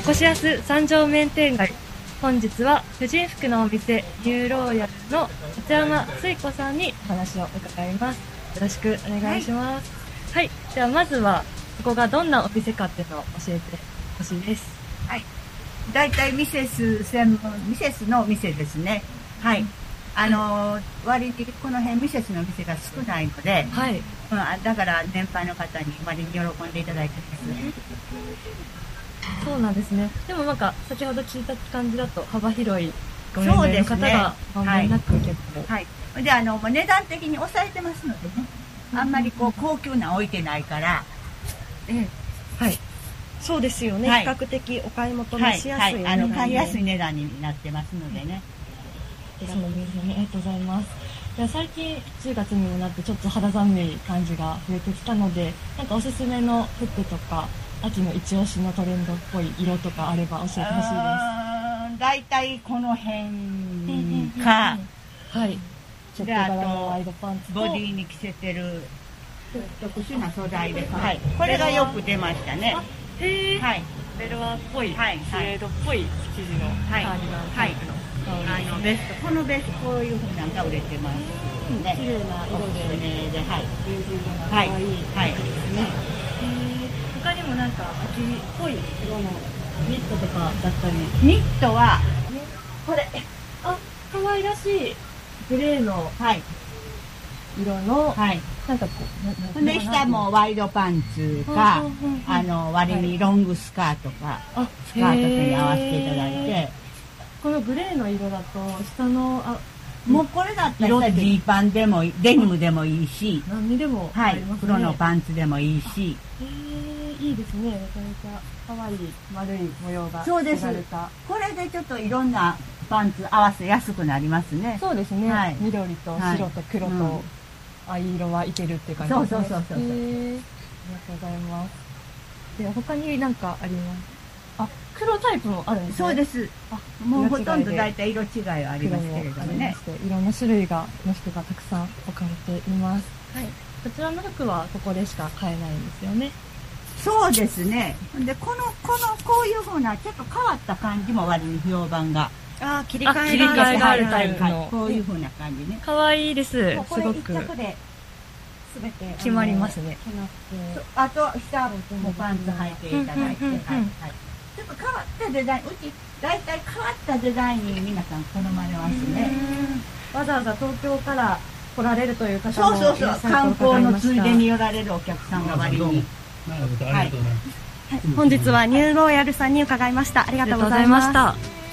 コシアス三条麺店街。本日は婦人服のお店ニューローヤルの松山水子さんにお話を伺います。よろしくお願いします。はい、ではまずはここがどんなお店かっていうのを教えてほしいです。 はい、だいたいミセスのお店ですね。はい、割にこの辺ミセスの店が少ないので、 はい、 だから年配の方に割に喜んでいただいてますね。 そうなんですね。でもなんか先ほど聞いた感じだと幅広いご年齢の方がまんべんなく結構、 はい、でもう値段的に抑えてますのでね、あんまりこう高級な置いてないから、 はい、そうですよね、 はい、 比較的お買い求めしやすい、 はいはい、買いやすい値段になってますのでね。 そうですね、ありがとうございます。では最近10月にもなってちょっと肌寒い感じが増えてきたので、なんかおすすめの服とか秋の一押しのトレンドっぽい色とかあれば教えてほしいです。 だいたいこの辺か、 はい、ちょっと柄のワイドパンツとボディに着せてる特殊な素材です。はい、これがよく出ましたね。 へえ、 はい、 ベルワっぽい、 はい、 スウェードっぽい生地のカーディガンタイプの、 ベスト、このベストこういう風なのが売れてますね。 綺麗な色で、 はい、 ベージュ色が可愛いですね。他にもなんか秋っぽい色のニットとかだったり。 ニットはこれ、 可愛らしいグレーの色の、 はい、 なんかこうで下もワイドパンツか、割にロングスカートか、スカートに合わせていただいて、 このグレーの色だと下のもうこれだったらジーパンでもデニムでもいいし、 何にでもはい、黒のパンツでもいいし、 いいですね。めちゃめちゃ可愛い丸い模様がそうです。これでちょっといろんなパンツ合わせやすくなりますね。 そうですね、はい、緑と白と黒と藍色はいけるっていう感じですね。そう。ありがとうございます。では他に何かあります？黒タイプもあるんですね。 そうです。もうほとんどだいたい色違いはありますけれどもね。 いろんな種類の服がたくさん置かれています。はい。こちらの服はここでしか買えないんですよね。 そうですね。でこういう風なちょっと変わった感じも割に評判が。 切り替えがあるタイプの、 こういう風な感じね。 可愛いです。すごく。 これ一着で全て決まりますね。 あと下もパンツ履いていただいて、ちょっと変わったデザイン、だいたい変わったデザインに皆さん好まれますね。 わざわざ東京から来られるという方もいらっしゃると伺いました。 観光のついでに寄られるお客さんが割に。 なるほど、ありがとうございます。 本日はニューローヤルさんに伺いました。ありがとうございました。